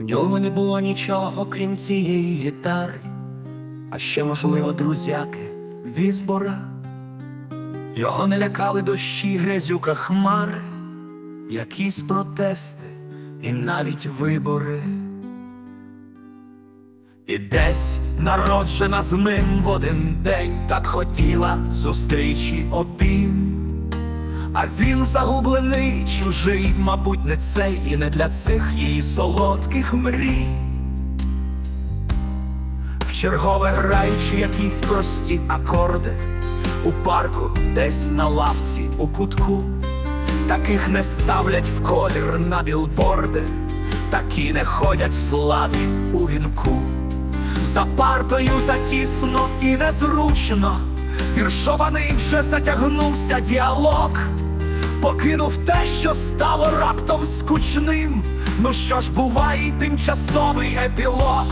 ньому не було нічого, окрім цієї гітари, а ще, можливо, друзяки, візбора. Його не лякали дощі, грязюка, хмари, якісь протести і навіть вибори. І десь народжена з ним в один день так хотіла зустрічі обійм. А він загублений, чужий, мабуть, не цей і не для цих її солодких мрій. Вчергове граючи якісь прості акорди у парку, десь на лавці у кутку. Таких не ставлять в колір на білборди, такі не ходять в славі у вінку. За партою затісно і незручно, віршований вже затягнувся діалог. Покинув те, що стало раптом скучним. Ну що ж, буває й тимчасовий епілог.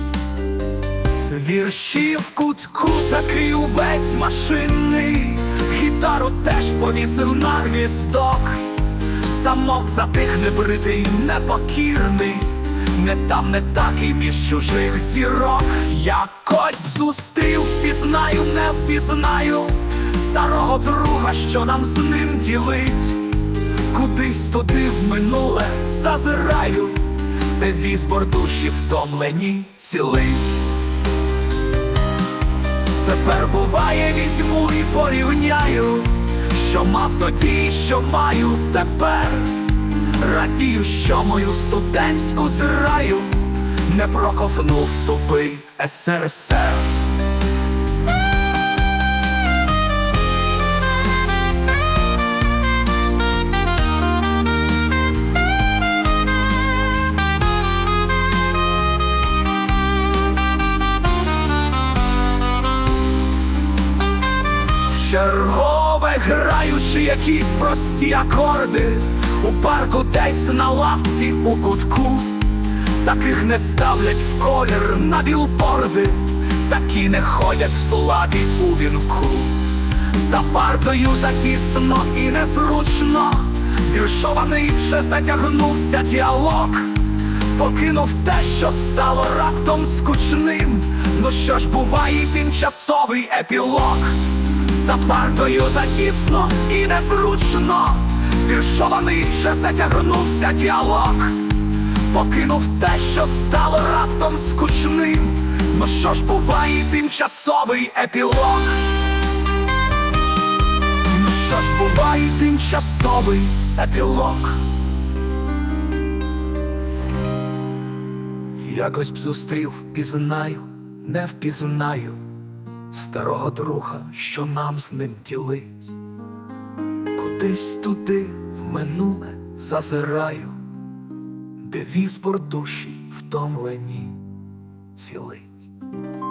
Вірші в кутку такий увесь машинний, гітару теж повісив на гвіздок. Замок затих небритий, непокірний, не там, не так і між чужих зірок. Якось б зустрів, впізнаю, не впізнаю старого друга, що нам з ним ділить. Кудись туди в минуле зазираю, де візбор душі втомлені цілить. Тепер буває, візьму і порівняю, що мав тоді, що маю тепер. Радію, що мою студентську зраю не проковнув тупий СРСР. Чергове граючи якісь прості акорди у парку, десь на лавці у кутку. Таких не ставлять в колір на білборди, такі не ходять в славі у вінку. За партою затісно і незручно, віршований вже затягнувся діалог. Покинув те, що стало раптом скучним. Ну що ж, буває й тимчасовий епілог. За партою затісно і незручно, віршований вже затягнувся діалог. Покинув те, що стало раптом скучним. Ну що ж, буває й тимчасовий епілог. Ну що ж, буває й тимчасовий епілог. Якось б зустрів, впізнаю, не впізнаю старого друга, що нам з ним ділить. Кудись туди в минуле зазираю, де візбор душі втомлені цілить.